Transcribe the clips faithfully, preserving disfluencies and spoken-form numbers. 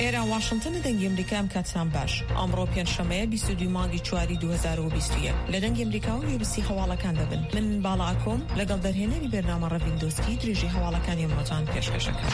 ئێران واشنگتن لە دەنگی ئەمریکام کاتتان باش. ئەمڕۆ پێنجشەمەیە بیست و دوو مانگی چواری دوو هەزار و بیست و یەک لە دەنگی ئەمریکا و یوبیسی هەواڵەکان دەبن. من باڵا ئەکۆم لەگەڵ دەرهێنەری بەرنامە ڕەڤیندۆسکی درێژی هەواڵەکانی ئەمڕۆتان پێشکەشەکە.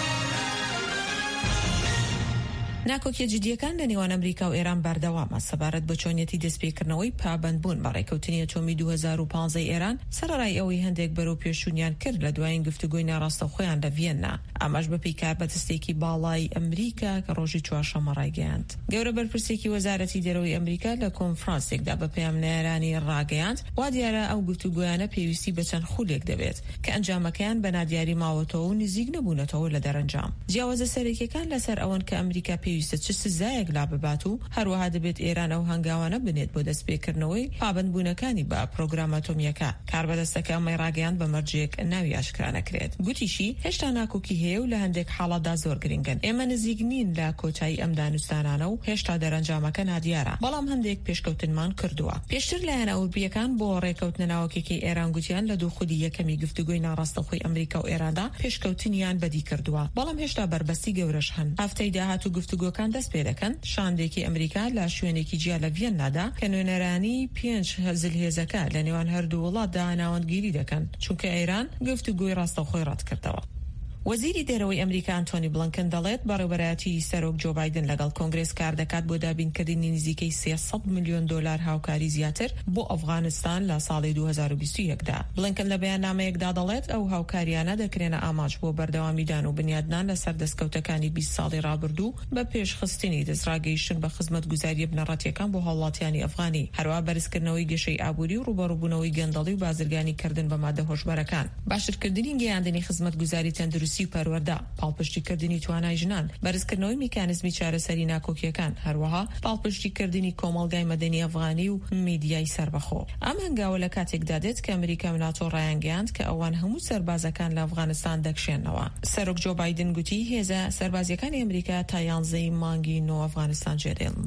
ناکۆکیە جدیەکان لە نێوان ئەمریکا و ئێران بەردەوامە سەبارەت بە چۆنیەتی دەستپێکردنەوەی پابەندبوون بە ڕێکەوتنی ئەتۆمی دوو هەزار و پانزە ئێران سەرەڕای ئەوەی هەندێک بەرەو پێشونیان کرد لە دوایین گفتوگۆی ناڕاستەوخۆیان لە ڤیەنا، ئەمەش بە پێیکار بەدەستێکی باڵای ئەمریکا کە ڕۆژی چوارشەممە ڕایگەیاند. گەورە بەرپرسێکی وەزارەتی دەرەوەی ئەمریکا لە کۆنفرانسێکدا بە پەیامنەرانی ڕاگەیاند وا دیارە ئەو گفتوگۆیانە پێویستی بە چەند خولێک دەبێت کە ئەنجامەکەیان بە نادیاری ماوەتەوە و نزیک نەبوونەتەوە لە دەرەنجام. جیاوازە سەرەکیەکان لەسەر ئەوەن کە ئەمریکا پێویستە چ سزایەک لا ببات و هەروەها دەبێت ئێران ئەو هەنگاوانە بنێت بۆ دەستپێکردنەوەی پابەندبوونەکانی بە پرۆگرام ئەتۆمیەکە. کاربەدەستەکە ئەمەی ڕاگەیاند بە مەرجێک ناوی ئاشکرا نەکرێت. گوتیشی هێشتا ناکۆکی هەیە و لە هەندێک حاڵەتدا زۆر گرنگن. ئێمە نزیک نین لە کۆتایی ئەم دانوستانانە و هێشتا دەرەنجامەکە نادیارە، بەڵام هەندێک پێشکەوتنمان کردووە. پێشتر لایەنە ئەوروپیەکان بۆ ڕێکەوتنە ناوەکێکی ئێران گوتیان لە دوو خودی یەکەمی گفتوگۆی ناڕاستەوخۆی ئەمریکا و ئێراندا پێشکەوتنیان بەدی کردووە، بەڵام هێشتا بربەستی گەورەش هەن. هەفتەی داهاتوو گفتوگۆکان دەست پێ دەکەن شاندێکی ئەمریکا لە شوێنێکی جیا لە ڤیەنادا کە نوێنەرانی پێنج زلهێزەکە لە نێوان هەردوو وڵاتدا ناوەندگیری دەکەن چونکە ئێران گفتوگۆی ڕاستەوخۆی ڕەت کردەوە. وەزیری دەرەوەی ئەمریکا ئەنتۆنی بلنکن دەڵێت بەڕێوەبەرایەتی سەرۆک جۆ بایدن لەگەڵ کۆنگرێس کار دەکات بۆ دابینکردنی نزیکەی سێسەد میلیۆن دۆلار هاوکاری زیاتر بۆ ئەفغانستان لە ساڵی دوو هەزار و بیست و یەکدا. بلنکن لە بەیاننامەیەکدا دەڵێت ئەو هاوکاریانە دەکرێنە ئاماژ بۆ بەردەوامیدان و بنیادنان لەسەر دەستکەوتەکانی بیست ساڵی ڕابردوو بە پێشخستنی دەستڕاگەیشتن بە خزمەتگوزاریە بنەڕەتیەکان بۆ هاوڵاتیانی ئەفغانی، هەروە بەرزکردنەوەی گەشەی ئابووری و ڕوبەڕووبوونەوەی گەندەڵی و بازرگانی کردن بە مادە هۆشبەرەکان، باشترکردنی گەیاندنی خزمەتگوزاری تەندروستی و پەروەردە، پاڵپشتیکردنی توانای ژنان، بەرزکردنەوەی میکانیزمی چارەسەری ناکۆکیەکان، هەروەها پاڵپشتیکردنی کۆمەڵگای مەدەنی ئەفغانی و میدیای سەربەخۆ. ئەم هەنگاوە لە کاتێکدا دێت کە ئەمریکا و ناتۆ ڕایانگەیاند کە ئەوان هەموو سەربازەکان لە ئەفغانستان دەکشێنەوە. سەرۆک جۆ بایدن گوتی هێزە سەربازیەکانی ئەمریکا تا یانزەی مانگی نۆ ئەفغانستان جێدێڵن.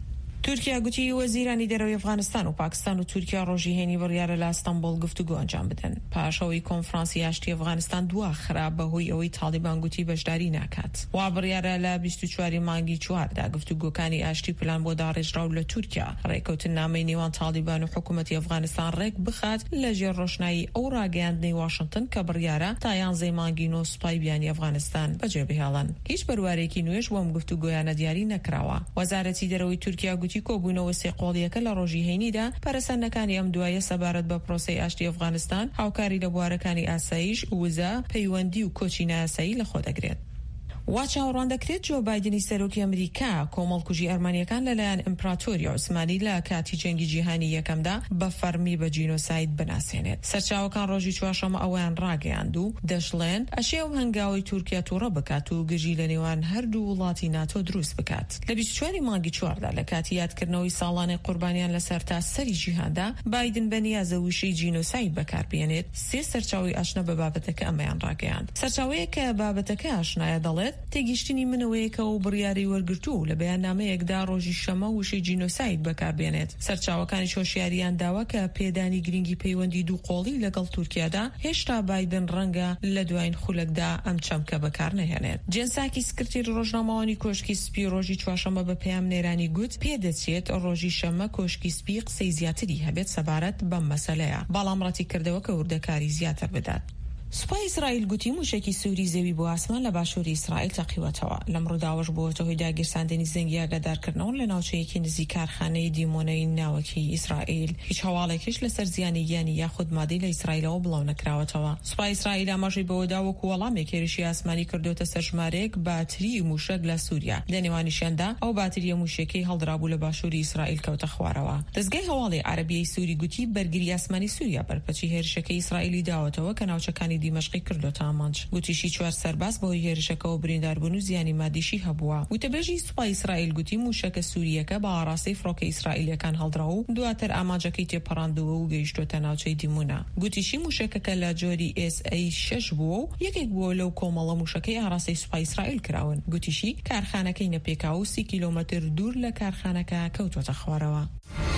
تورکیا گوتی وەزیرانی دەرەوەی ئەفغانستان و پاکستان و تورکیا ڕۆژی هێنی بڕیارە لە ئەستەمبۆڵ گفتوگۆ ئەنجام بدەن. پاشەوەی کۆنفرانسی ئاشتی ئەفغانستان دوا خراپ بەهۆی ئەوەی تالیبان گوتی بەشداری ناکات. وا بڕیارە لە بیست و چواری مانگی چواردا گفتوگۆکانی ئاشتی پلان بۆ داڕێژراو لە تورکیا ڕێکەوتن نامەی نێوان تالیبان و حکوومەتی ئەفغانستان ڕێک بخات لە ژێر ڕۆشنایی ئەو ڕاگەیاندنەی واشنگتن کە بڕیارە تا یانزەی مانگی نۆ سوپای بیانی ئەفغانستان بەجێبهێڵن. هیچ بەروارێکی نوێش بۆم گفتوگۆیانە دیاری نەکراوە. وەزارەتی دەرەوەی تورکیا گوتی کۆبوونەوە قۆڵیەکە لە ڕۆژی هێنیدا پەرسەندەکانی ئەم دوایە سەبارەت بە پرۆسەی ئاشتی ئەفغانستان هاوکاری لە بوارەکانی ئاسایش، وزە، پەیوەندی و کۆچی نایاسایی لەخۆ دەگرێت. وا چاوەڕوان دەکرێت جۆ بایدنی سەرۆکی ئەمریکا کۆمەڵکوژی ئەرمانیەکان لەلایەن ئیمپراتۆری عوسمانی لە کاتی جەنگی جیهانی یەکەمدا بە فەرمی بە جینۆساید بناسێنێت. سەرچاوەکان ڕۆژی چوارشەممە ئەویان ڕاگەیاند و دەشڵێن ئەشێو هەنگاوی تورکیا تووڕە بکات و گژی لە نێوان هەردوو وڵاتی ناتۆ دروست بکات. لە بیست و چواری مانگی چواردا لە کاتی یادکردنەوەی ساڵانەی قوربانیان لەسەر تا سەری جیهاندا بایدن بەنیازە وشەی جینۆساید بەکاربێنێت. سێ سەرچاوی ئاشنا بە بابەتەکە ئەمەیان ڕاگەیاند. سەرچاوەیە کە بابەتەکە ئاشنایە دەڵێت تێگەیشتنی منەوەیەکە و بڕیاری وەرگرتوو لە بەیاننامەیەکدا ڕۆژی شەمە وشەی جینۆساید بەکاربێنێت. سەرچاوەکانی هۆشیاریان داوا کە پێدانی گرنگی پەیوەندی دووقۆڵی لەگەڵ تورکیادا هێشتا بایدن ڕەنگە لە دوایین خولەکدا ئەم چەمکە بەکار نەهێنێت. جێنساکی سکرتێری ڕۆژنامەوانی کۆشکی سپی ڕۆژی چوارشەممە بە پەیامنێرانی گوت پێدەچێت ڕۆژی شەمە کۆشکی سپی قسەی زیاتری هەبێت سەبارەت بەم مەسەلەیە، بەڵام ڕەتی کردەوە کە وردەکاری زیاتر بدات. سوپای ئیسرائیل گوتی موشکی سووری زەوی بۆ ئاسمان لە باشووری ئیسرائیل تەقیوەتەوە. لەمڕۆ داوەش بووەتە هۆی داگیرساندنی زەنگی ئاگادارکردنەوە لە ناوچەیەکی نزیک کارخانەی دیمۆنەی ناوەکی ئیسرائیل. هیچ هەواڵێکیش لەسەر زیانی یانی یاخود مادەی لە ئیسرائیلەوە بڵاو نەکراوەتەوە. سوپای ئیسرائیل ئاماژەی بەوەدا وەکو وەڵامێک هێرشی ئاسمانی کردوتە سەر ژمارەیەک باتری موشک لە سووریا. لە نێوانیشیاندا ئەو باتریە موشکەی هەڵدرابوو لە باشووری ئیسرائیل کەوتە خوارەوە. دەستگای هەواڵی عەرەبیەی سووری گوتی بەرگری ئاسمانی سووریا بەرپەرچی هێرشەکەی ئیسرائیلی داوەتەوە کە ناوچەکانی دیمەشقی کردوتە ئامانج. گوتیشی چوار سەرباز بەهۆی هێرشەکەەوە برینداربوون و زیانی مادیشی هەبووە. وتەبێژی سوپای ئیسرائیل گوتی موشەکە سووریەکە بە ئاڕاستەی فڕۆکە ئیسرائیلیەکان هەڵدراوە و دواتر ئاماجەکەی تێپەڕاندووە و گەیشتۆتە ناوچەی دیمونە. گوتیشی موشەکەکە لە جۆری ئێس ئەی شەش بووە و یەکێک بووە لەو کۆمەڵە موشەکەی ئاڕاستەی سوپای ئیسرائیل کراون. گوتیشی کارخانەکەی نەپێکاو سی کیلۆمەتر دوور لە کارخانەکە کەوتوتە خوارەوە.